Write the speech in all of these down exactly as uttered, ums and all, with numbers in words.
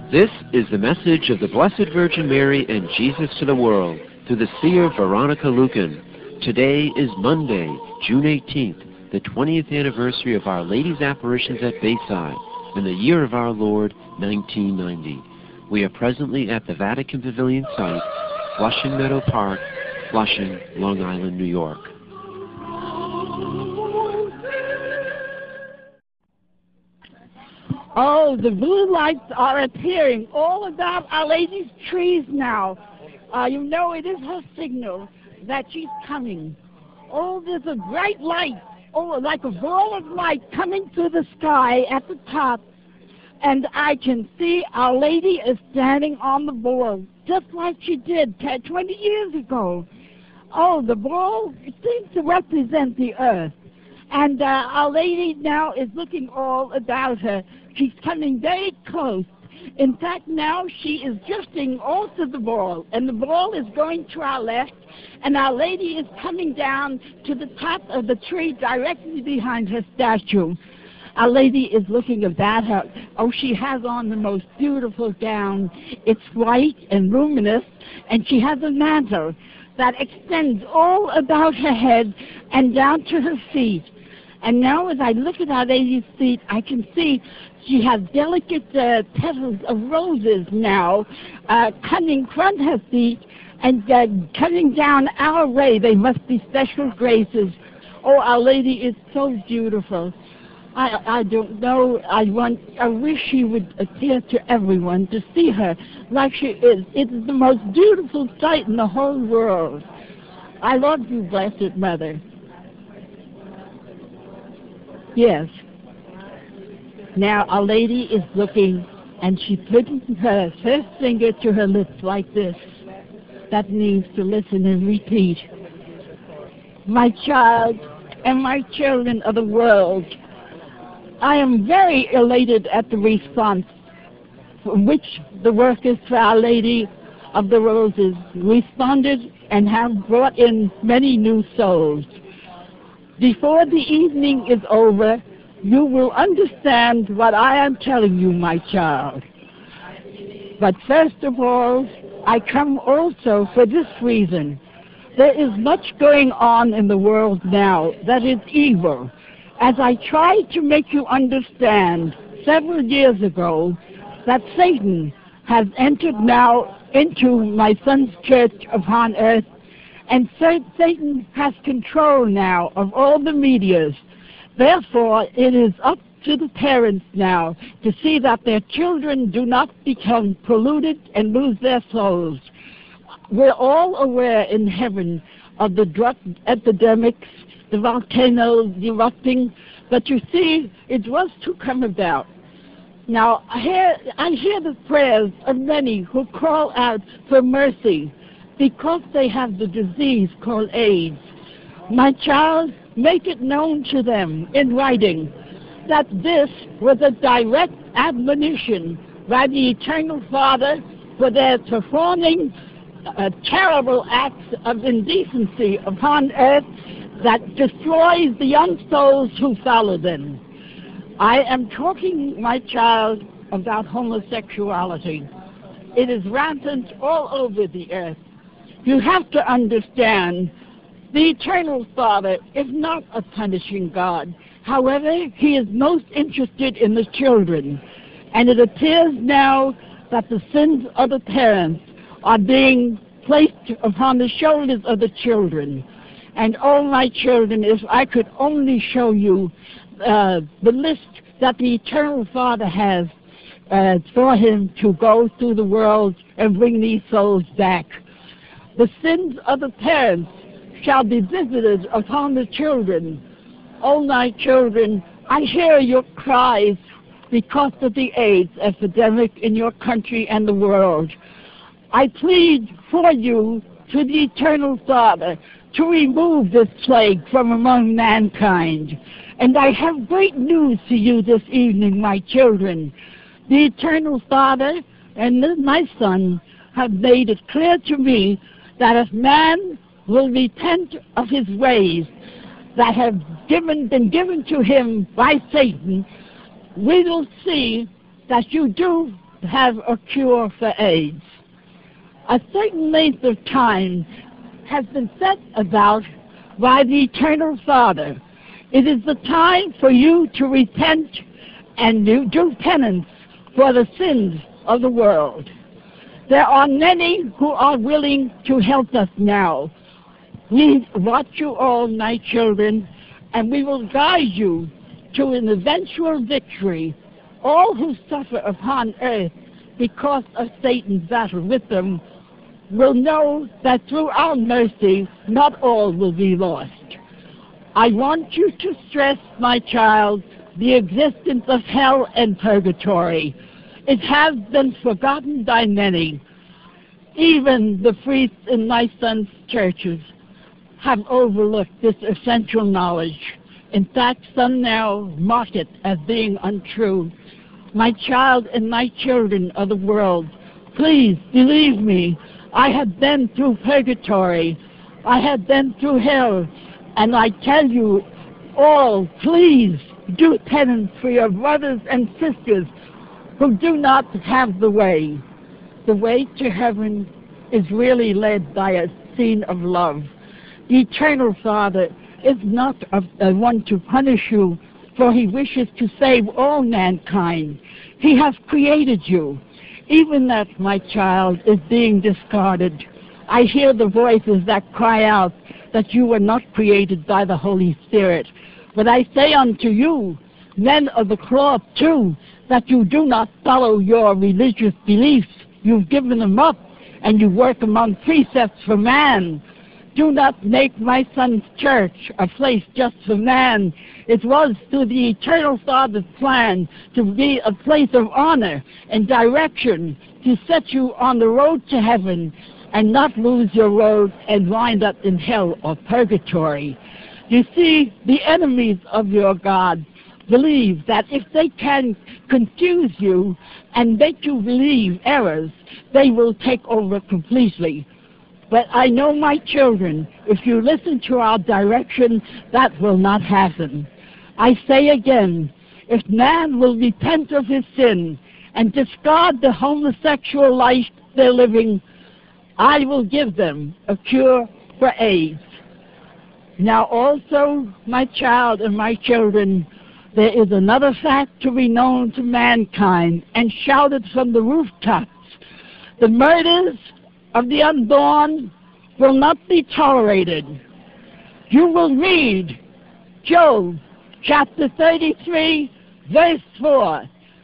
This is the message of the Blessed Virgin Mary and Jesus to the world through the seer Veronica Lucan. Today is Monday, June eighteenth, the twentieth anniversary of Our Lady's apparitions at Bayside in the year of our Lord, nineteen ninety. We are presently at the Vatican Pavilion site, Flushing Meadow Park, Flushing, Long Island, New York. Oh, the blue lights are appearing all about Our Lady's trees now. Uh, you know, it is her signal that she's coming. Oh, there's a bright light, oh, like a ball of light coming through the sky at the top. And I can see Our Lady is standing on the ball, just like she did ten, twenty years ago. Oh, the ball seems to represent the earth. And uh, Our Lady now is looking all about her. She's coming very close. In fact, now she is drifting also the ball, and the ball is going to our left, and Our Lady is coming down to the top of the tree directly behind her statue. Our Lady is looking about her. Oh, she has on the most beautiful gown. It's white and luminous, and she has a mantle that extends all about her head and down to her feet. And now as I look at Our Lady's feet, I can see she has delicate uh, petals of roses now uh, coming from her feet and uh, coming down our way. They must be special graces. Oh, Our Lady is so beautiful. I, I don't know. I want. I wish she would appear to everyone to see her like she is. It is the most beautiful sight in the whole world. I love you, Blessed Mother. Yes. Now Our Lady is looking, and she puts her first finger to her lips like this. That means to listen and repeat. My child and my children of the world, I am very elated at the response from which the workers for Our Lady of the Roses responded and have brought in many new souls. Before the evening is over, you will understand what I am telling you, my child. But first of all, I come also for this reason. There is much going on in the world now that is evil. As I tried to make you understand several years ago that Satan has entered now into my son's church upon earth, and Satan has control now of all the medias. Therefore, it is up to the parents now to see that their children do not become polluted and lose their souls. We're all aware in heaven of the drug epidemics, the volcanoes erupting, but you see, it was to come about. Now, I hear, I hear the prayers of many who call out for mercy because they have the disease called AIDS. My child, make it known to them in writing that this was a direct admonition by the Eternal Father for their performing uh, terrible acts of indecency upon earth that destroys the young souls who follow them. I am talking, my child, about homosexuality. It is rampant all over the earth. You have to understand, the Eternal Father is not a punishing God. However, He is most interested in the children. And it appears now that the sins of the parents are being placed upon the shoulders of the children. And oh, my children, if I could only show you uh, the list that the Eternal Father has uh, for Him to go through the world and bring these souls back. The sins of the parents shall be visited upon the children. Oh, my children, I hear your cries because of the AIDS epidemic in your country and the world. I plead for you to the Eternal Father to remove this plague from among mankind. And I have great news for you this evening, my children. The Eternal Father and my Son have made it clear to me that if man will repent of his ways that have given, been given to him by Satan, we will see that you do have a cure for AIDS. A certain length of time has been set about by the Eternal Father. It is the time for you to repent and do penance for the sins of the world. There are many who are willing to help us now. We watch you all, my children, and we will guide you to an eventual victory. All who suffer upon earth because of Satan's battle with them will know that through our mercy, not all will be lost. I want you to stress, my child, the existence of hell and purgatory. It has been forgotten by many. Even the priests in my son's churches have overlooked this essential knowledge. In fact, some now mock it as being untrue. My child and my children of the world, please believe me, I have been through purgatory. I have been through hell. And I tell you all, please do penance for your brothers and sisters who do not have the way. The way to heaven is really led by a scene of love. The Eternal Father is not a, a one to punish you, for he wishes to save all mankind. He has created you. Even that, my child, is being discarded. I hear the voices that cry out that you were not created by the Holy Spirit. But I say unto you, men of the cloth too, that you do not follow your religious beliefs. You've given them up, and you work among precepts for man. Do not make my son's church a place just for man. It was through the Eternal Father's plan to be a place of honor and direction, to set you on the road to heaven and not lose your road and wind up in hell or purgatory. You see, the enemies of your God believe that if they can confuse you and make you believe errors, they will take over completely. But I know, my children, if you listen to our direction, that will not happen. I say again, if man will repent of his sin and discard the homosexual life they're living, I will give them a cure for AIDS. Now also, my child and my children, there is another fact to be known to mankind and shouted from the rooftops. The murders of the unborn will not be tolerated. You will read Job chapter thirty-three, verse four.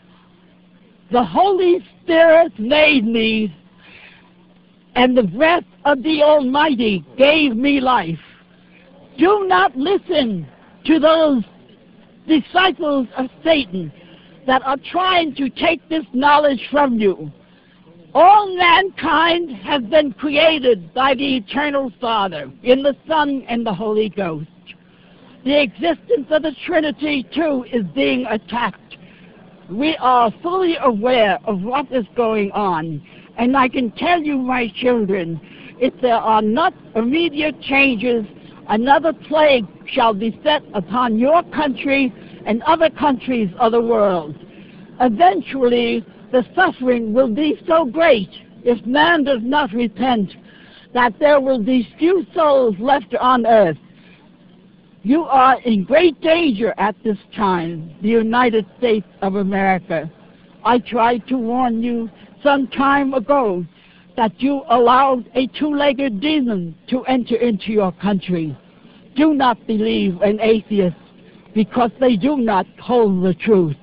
The Holy Spirit made me, and the breath of the Almighty gave me life. Do not listen to those disciples of Satan that are trying to take this knowledge from you. All mankind has been created by the Eternal Father in the Son and the Holy Ghost. The existence of the Trinity, too, is being attacked. We are fully aware of what is going on. And I can tell you, my children, if there are not immediate changes, another plague shall be set upon your country and other countries of the world. Eventually, the suffering will be so great, if man does not repent, that there will be few souls left on earth. You are in great danger at this time, the United States of America. I tried to warn you some time ago that you allowed a two-legged demon to enter into your country. Do not believe an atheist, because they do not hold the truth.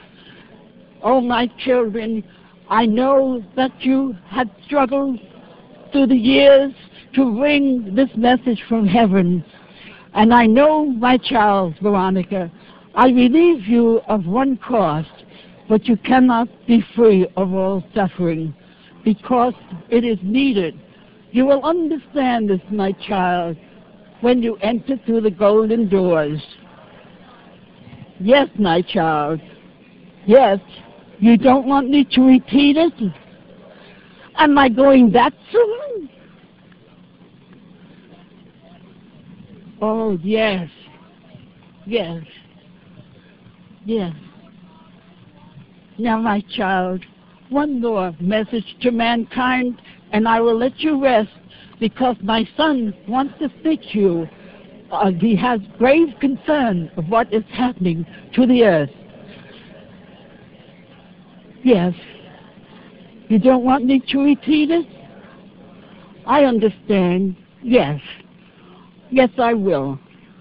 Oh, my children, I know that you have struggled through the years to bring this message from heaven. And I know, my child, Veronica, I relieve you of one cost, but you cannot be free of all suffering, because it is needed. You will understand this, my child, when you enter through the golden doors. Yes, my child. Yes. You don't want me to repeat it? Am I going that soon? Oh, yes. Yes. Yes. Now, my child, one more message to mankind, and I will let you rest, because my son wants to speak to you. Uh, he has grave concern of what is happening to the earth. Yes. You don't want me to repeat it? I understand. Yes. Yes, I will.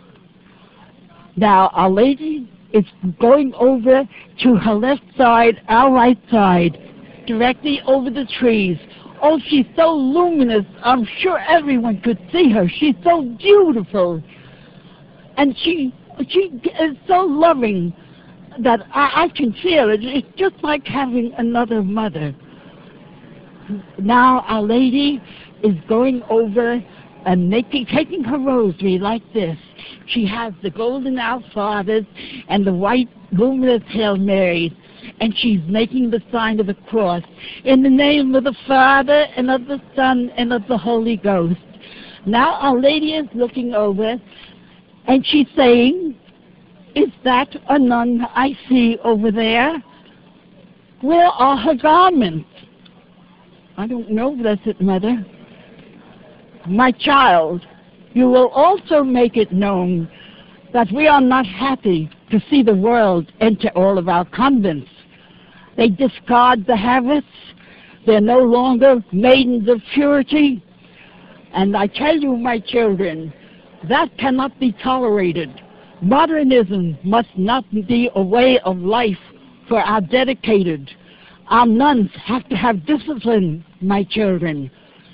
Now, Our Lady is going over to her left side, our right side, directly over the trees. Oh, she's so luminous. I'm sure everyone could see her. She's so beautiful. And she she is so loving that I, I can feel it. It's just like having another mother. Now Our Lady is going over and making, taking her rosary like this. She has the golden Our Fathers and the white luminous Hail Marys, and she's making the sign of the cross in the name of the Father and of the Son and of the Holy Ghost. Now Our Lady is looking over, and she's saying, "Is that a nun I see over there? Where are her garments?" "I don't know, Blessed Mother." "My child, you will also make it known that we are not happy to see the world enter all of our convents. They discard the habits. They're no longer maidens of purity. And I tell you, my children, that cannot be tolerated. Modernism must not be a way of life for our dedicated. Our nuns have to have discipline, my children.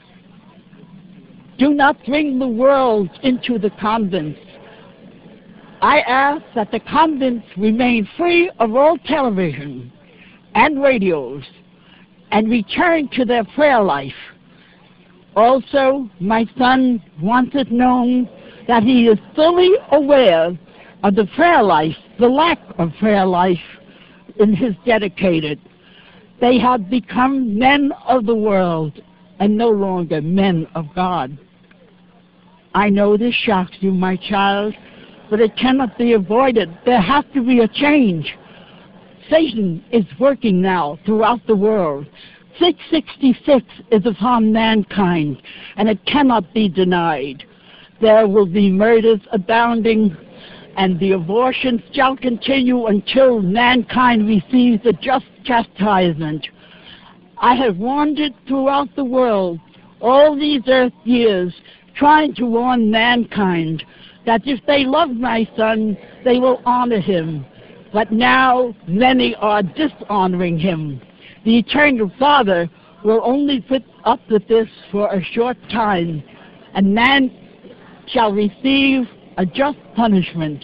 Do not bring the world into the convents. I ask that the convents remain free of all television and radios and return to their prayer life. Also, my son wants it known that he is fully aware of the prayer life, the lack of prayer life in his dedicated. They have become men of the world and no longer men of God. I know this shocks you, my child, but it cannot be avoided. There has to be a change. Satan is working now throughout the world. six sixty-six is upon mankind, and it cannot be denied. There will be murders abounding, and the abortions shall continue until mankind receives a just chastisement. I have wandered throughout the world all these earth years, trying to warn mankind that if they love my son, they will honor him. But now many are dishonoring him. The Eternal Father will only put up with this for a short time, and man shall receive a just punishment.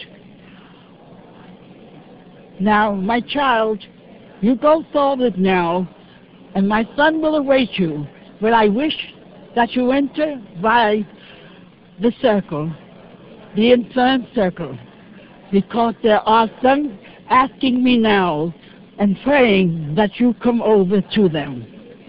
Now, my child, you go forward now, and my son will await you, but I wish that you enter by the circle, the infirm circle, because there are some asking me now and praying that you come over to them.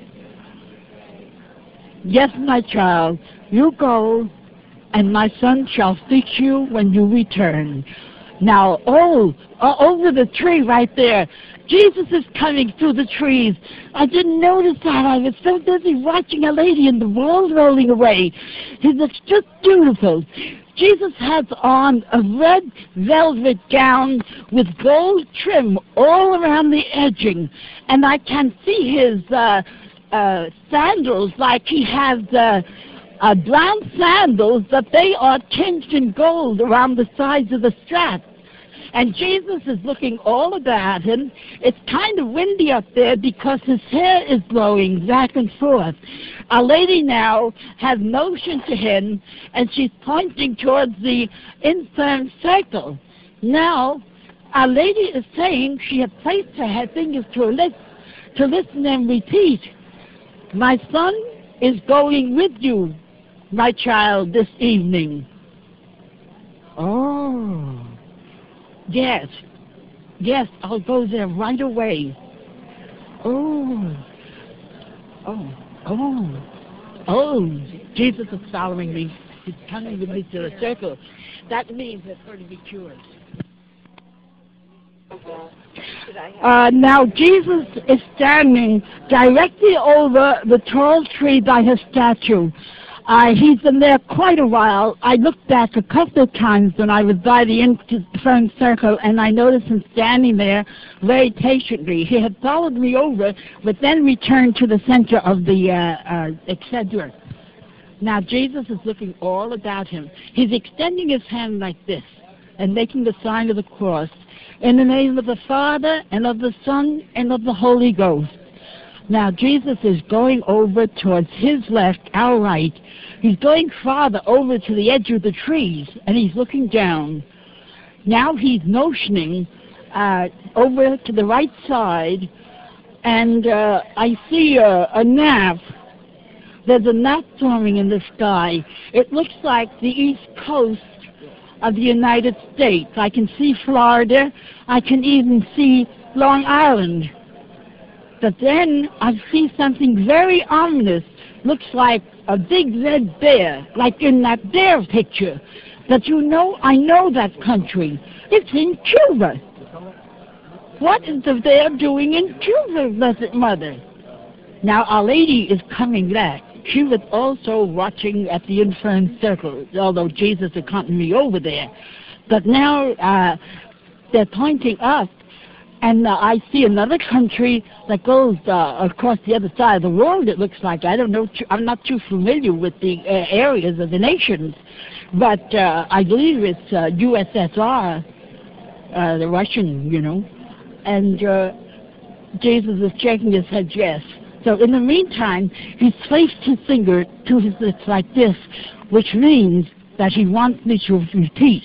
Yes, my child, you go, and my son shall speak to you when you return. Now, oh, uh, over the tree right there, Jesus is coming through the trees. I didn't notice that. I was so busy watching a lady in the world rolling away. He looks just beautiful. Jesus has on a red velvet gown with gold trim all around the edging, and I can see his uh, uh, sandals, like he has uh, uh, brown sandals, that they are tinged in gold around the sides of the straps. And Jesus is looking all about him. It's kind of windy up there because his hair is blowing back and forth. Our Lady now has motioned to him, and she's pointing towards the infirm circle. Now, Our Lady is saying she had placed her fingers to her lips to listen and repeat. My son is going with you, my child, this evening. Oh. Yes, yes, I'll go there right away. Oh, oh, oh, oh, Jesus is following me. He's coming with me to the circle. That means it's going to be cured. Uh, now Jesus is standing directly over the tall tree by his statue. Uh, he's been there quite a while. I looked back a couple of times when I was by the infirm circle, and I noticed him standing there very patiently. He had followed me over, but then returned to the center of the uh, uh, Excedra. Now Jesus is looking all about him. He's extending his hand like this and making the sign of the cross. In the name of the Father, and of the Son, and of the Holy Ghost. Now, Jesus is going over towards his left, our right. He's going farther over to the edge of the trees, and he's looking down. Now he's motioning uh, over to the right side, and uh, I see a, a gnat. There's a gnat forming in the sky. It looks like the east coast of the United States. I can see Florida. I can even see Long Island. But then I see something very ominous. Looks like a big red bear, like in that bear picture. But you know, I know that country. It's in Cuba. What is the bear doing in Cuba, Blessed Mother? Now Our Lady is coming back. She was also watching at the infirm circle, although Jesus accompanied me over there. But now uh, they're pointing up, and uh, I see another country that goes uh, across the other side of the world, it looks like. I don't know, I'm not too familiar with the uh, areas of the nations, but uh, I believe it's uh, U S S R, uh, the Russian, you know. And uh, Jesus is shaking his head yes. So in the meantime, he's placed his finger to his lips like this, which means that he wants me to repeat.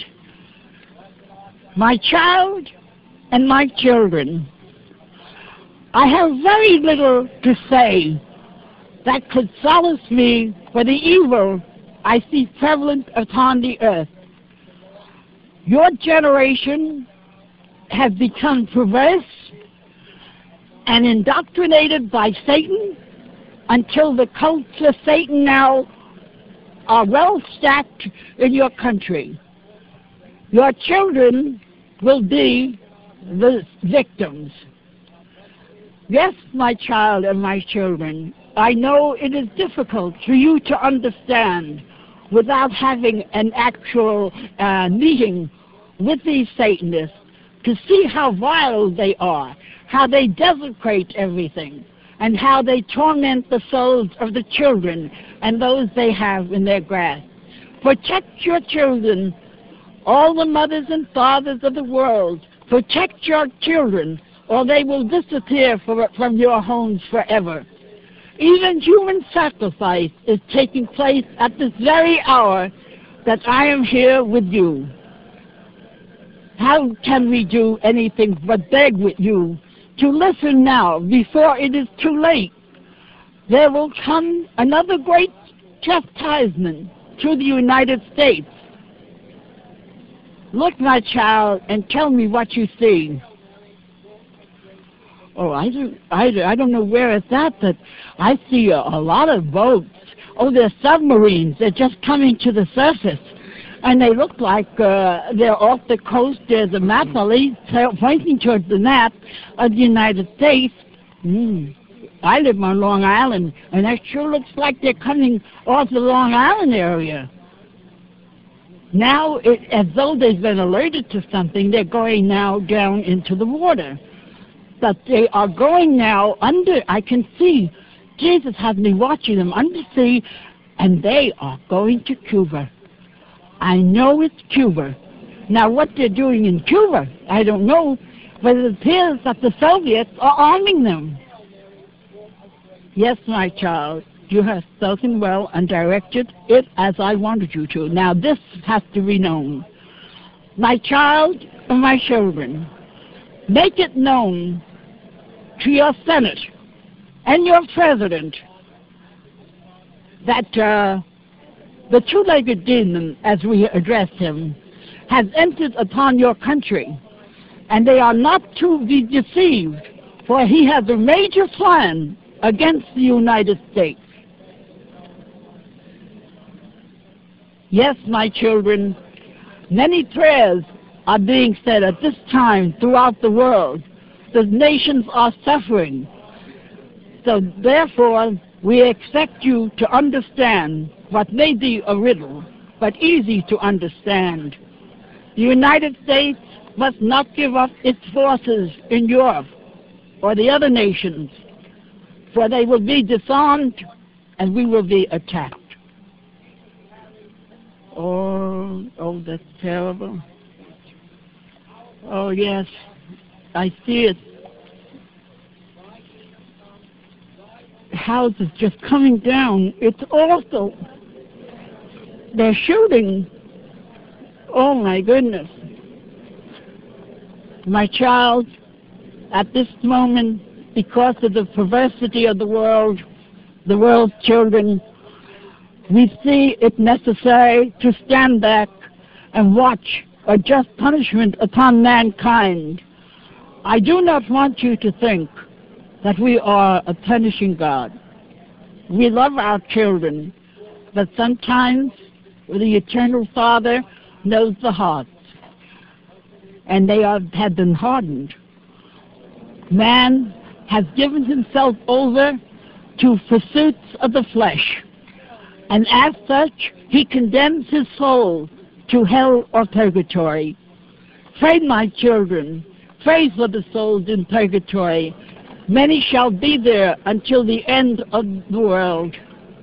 My child and my children, I have very little to say that could solace me for the evil I see prevalent upon the earth. Your generation has become perverse and indoctrinated by Satan until the cults of Satan now are well stacked in your country. Your children will be the victims. Yes, my child and my children, I know it is difficult for you to understand without having an actual uh, meeting with these Satanists to see how vile they are, how they desecrate everything, and how they torment the souls of the children and those they have in their grasp. Protect your children, all the mothers and fathers of the world. Protect your children, or they will disappear for, from your homes forever. Even human sacrifice is taking place at this very hour that I am here with you. How can we do anything but beg with you to listen now before it is too late? There will come another great chastisement to the United States. Look, my child, and tell me what you see. Oh, I don't, I, I don't know where it's at, but I see a, a lot of boats. Oh, they're submarines. They're just coming to the surface. And they look like uh, they're off the coast. There's a map, at least, pointing towards the map of the United States. Mm. I live on Long Island, and that sure looks like they're coming off the Long Island area. Now, it, as though they've been alerted to something, they're going now down into the water. But they are going now under, I can see, Jesus has me watching them undersea, and they are going to Cuba. I know it's Cuba. Now, what they're doing in Cuba, I don't know, but it appears that the Soviets are arming them. Yes, my child, you have spoken well and directed it as I wanted you to. Now, this has to be known. My child and my children, make it known to your Senate and your President that uh, the two-legged demon, as we address him, has entered upon your country, and they are not to be deceived, for he has a major plan against the United States. Yes, my children, many prayers are being said at this time throughout the world, The nations are suffering. So therefore, we expect you to understand what may be a riddle, but easy to understand. The United States must not give up its forces in Europe or the other nations, for they will be disarmed and we will be attacked. Oh, oh, that's terrible. Oh, yes, I see it. Houses just coming down. It's awful. They're shooting. Oh, my goodness. My child, at this moment, because of the perversity of the world, the world's children, we see it necessary to stand back and watch a just punishment upon mankind. I do not want you to think that we are a punishing God. We love our children, but sometimes the Eternal Father knows the hearts, and they are, have been hardened. Man has given himself over to pursuits of the flesh, and as such, he condemns his soul to hell or purgatory. Pray, my children, pray for the souls in purgatory. Many shall be there until the end of the world.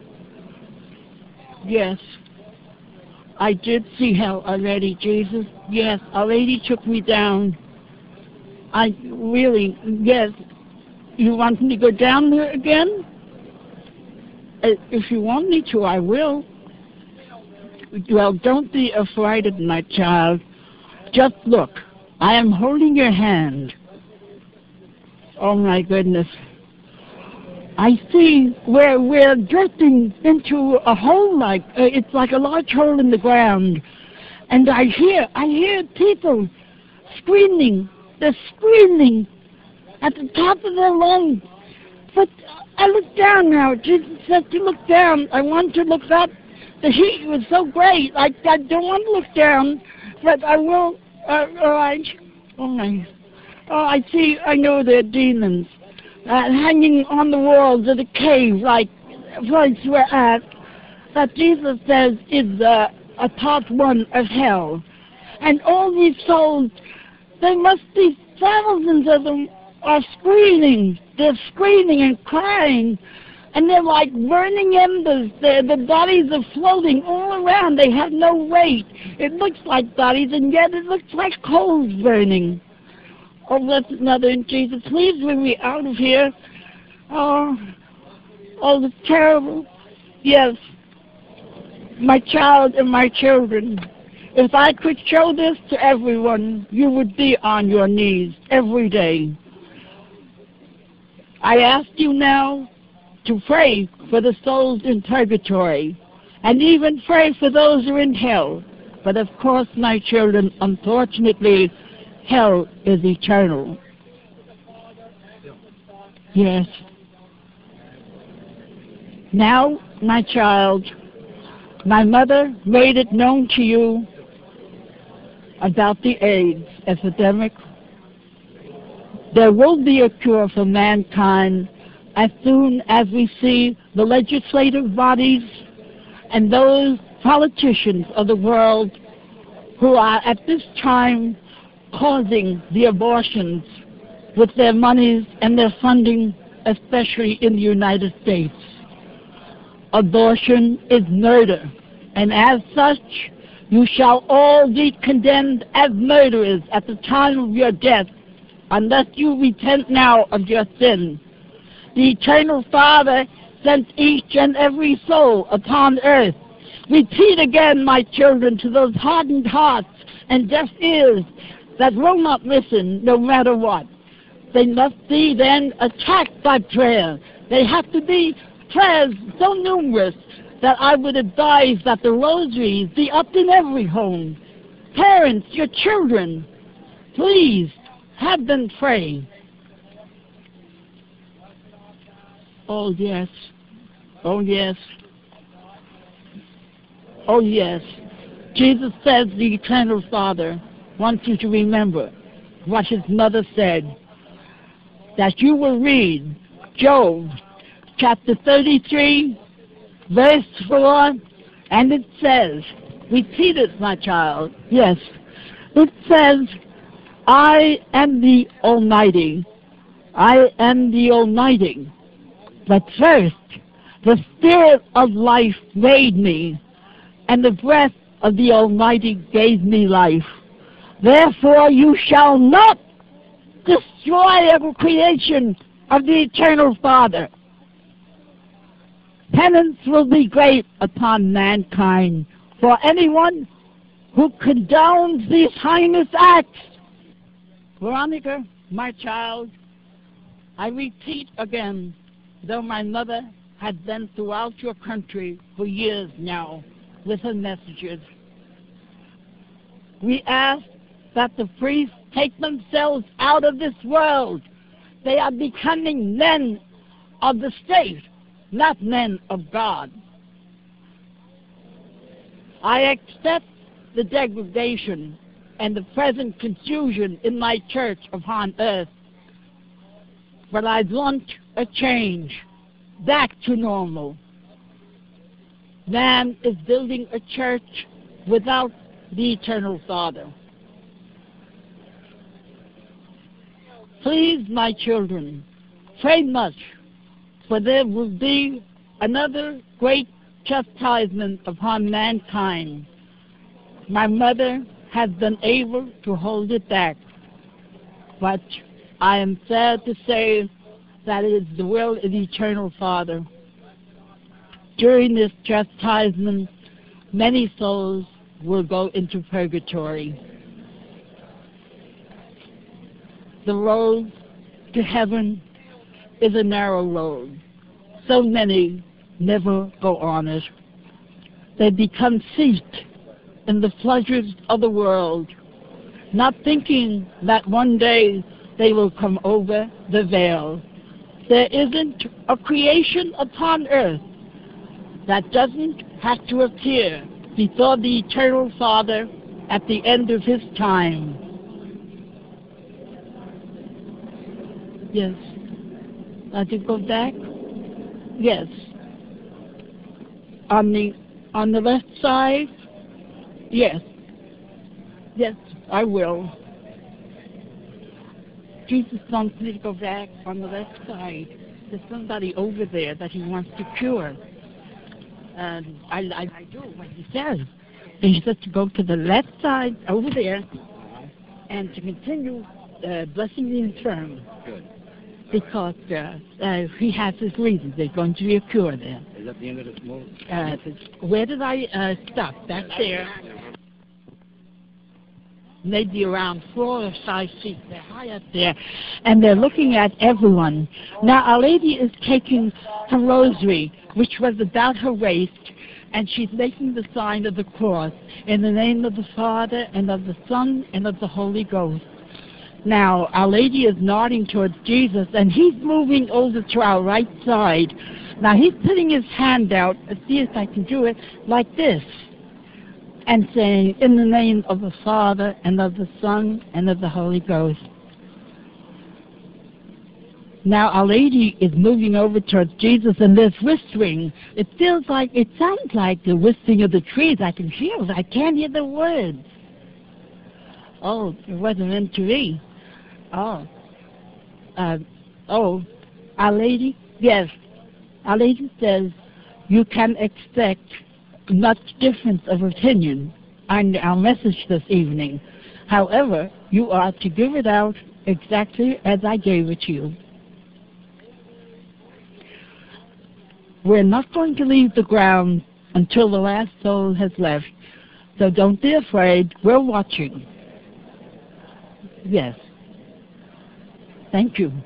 Yes, I did see hell already, Jesus. Yes, Our Lady took me down. I really, yes. You want me to go down there again? If you want me to, I will. Well, don't be afraid, my child. Just look. I am holding your hand. Oh, my goodness. I see where we're drifting into a hole, like, uh, it's like a large hole in the ground. And I hear, I hear people screaming. They're screaming at the top of their lungs. But I look down now. Jesus said to look down. I want to look up. The heat was so great. I, I don't want to look down, but I will. Uh, all right. Oh, my. Oh, I see. I know they're demons uh, hanging on the walls of the cave, like the place we're at. That Jesus says is uh, a part one of hell. And all these souls, there must be thousands of them, are screaming. They're screaming and crying. And they're like burning embers. They're, the bodies are floating all around. They have no weight. It looks like bodies, and yet it looks like coals burning. Oh, blessed Mother in Jesus, please bring me out of here. Oh, oh, it's terrible. Yes, my child and my children. If I could show this to everyone, you would be on your knees every day. I ask you now to pray for the souls in purgatory, and even pray for those who are in hell. But of course, my children, unfortunately, hell is eternal. Yes. Now, my child, my mother made it known to you about the AIDS epidemic. There will be a cure for mankind as soon as we see the legislative bodies and those politicians of the world who are at this time causing the abortions with their monies and their funding, especially in the United States. Abortion is murder, and as such, you shall all be condemned as murderers at the time of your death, unless you repent now of your sin. The Eternal Father sent each and every soul upon earth. Repeat again, my children, to those hardened hearts and deaf ears that will not listen no matter what. They must be then attacked by prayer. They have to be prayers so numerous that I would advise that the rosaries be up in every home. Parents, your children, please have them pray. Oh, yes. Oh, yes. Oh, yes. Jesus says the Eternal Father wants you to remember what his mother said. that you will read Job chapter thirty-three, verse four, and it says, repeat it, my child, yes, it says, I am the Almighty, I am the Almighty. But first, the Spirit of life made me, and the breath of the Almighty gave me life. Therefore you shall not destroy every creation of the Eternal Father. Penance will be great upon mankind for anyone who condones these heinous acts. Veronica, my child, I repeat again, though my mother had been throughout your country for years now with her messages, we ask that the priests take themselves out of this world. They are becoming men of the state, not men of God. I accept the degradation and the present confusion in my church upon earth, but I want a change back to normal. Man is building a church without the Eternal Father. Please, my children, pray much, for there will be another great chastisement upon mankind. My mother has been able to hold it back, but I am sad to say that it is the will of the Eternal Father. During this chastisement, many souls will go into purgatory. The road to heaven is a narrow road. So many never go on it. They become seated in the pleasures of the world, not thinking that one day they will come over the veil. There isn't a creation upon earth that doesn't have to appear before the Eternal Father at the end of his time. Yes. I to go back? Yes. On the on the left side? Yes. Yes, I will. Jesus wants me to go back on the left side. There's somebody over there that he wants to cure. And I, I, I do what he says. And he says to go to the left side over there and to continue uh, blessing the infirm. Good. Because uh, uh, he has his reasons. There's going to be a cure there. Is that the end of the smoke? Uh, where did I uh, stop? Back there. Maybe around four or five feet. They're high up there. And they're looking at everyone. Now, Our Lady is taking her rosary, which was about her waist, and she's making the sign of the cross in the name of the Father and of the Son and of the Holy Ghost. Now, Our Lady is nodding towards Jesus, and he's moving over to our right side. Now, he's putting his hand out, let's see if I can do it, like this, and saying, in the name of the Father and of the Son and of the Holy Ghost. Now, Our Lady is moving over towards Jesus, and there's whispering. It feels like, it sounds like the whistling of the trees. I can feel it. I can't hear the words. Oh, it wasn't meant to be. Oh. Uh, oh, Our Lady? Yes. Our Lady says you can expect much difference of opinion on our message this evening. However, you are to give it out exactly as I gave it to you. We're not going to leave the ground until the last soul has left. So don't be afraid. We're watching. Yes. Thank you.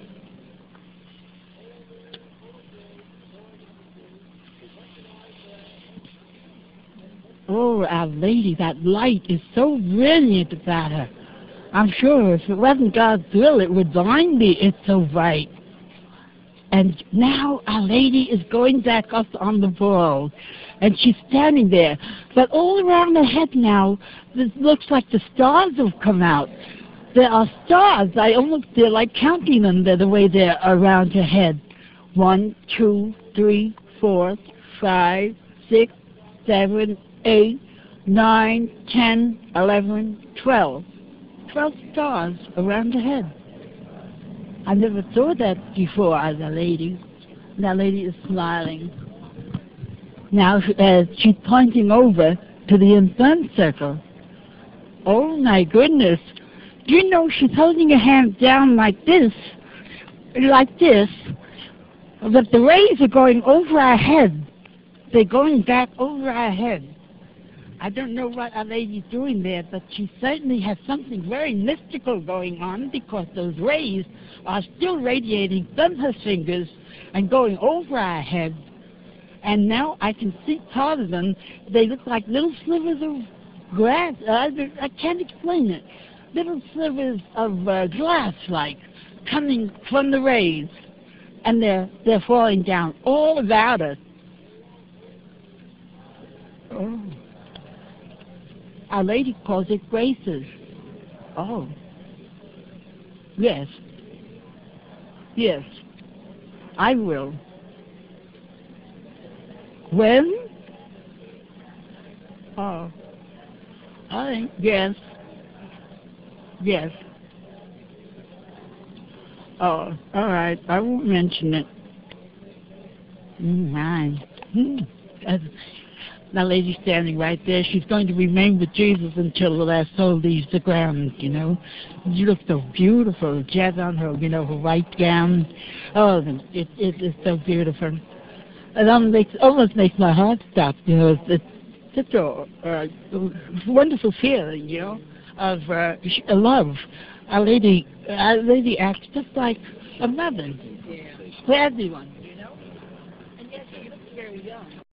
Oh, Our Lady, that light is so brilliant about her. I'm sure if it wasn't God's will, it would blind me. It's so bright. And now Our Lady is going back up on the ball, and she's standing there. But all around her head now, it looks like the stars have come out. there are stars. I almost feel like counting them. They're the way they're around her head. One, two, three, four, five, six, seven, eight, nine, ten, eleven, twelve. Twelve stars around her head. I never saw that before as a lady. That lady is smiling. Now uh, she's pointing over to the infirm circle. Oh my goodness. Do you know she's holding her hand down like this, like this, but the rays are going over our head. They're going back over our head. I don't know what our lady's doing there, but she certainly has something very mystical going on, because those rays are still radiating from her fingers and going over our head. And now I can see part of them. They look like little slivers of glass. Uh, I can't explain it. Little slivers of uh, glass, like, coming from the rays. And they're, they're falling down all about us. Oh. Our Lady calls it graces. Oh. Yes. Yes. I will. When? Oh. I think, yes. Yes. Oh, all right. I won't mention it. Mm, my. Hmm. That lady standing right there, she's going to remain with Jesus until the last soul leaves the ground, you know. You look so beautiful. She has on her, you know, her white gown. Oh, it, it is so beautiful. It almost makes, almost makes my heart stop, you know. It's, it's such a, uh, wonderful feeling, you know, of uh, love. Our Lady, Our Lady acts just like a mother for everyone, you know. And yes, she looks very young.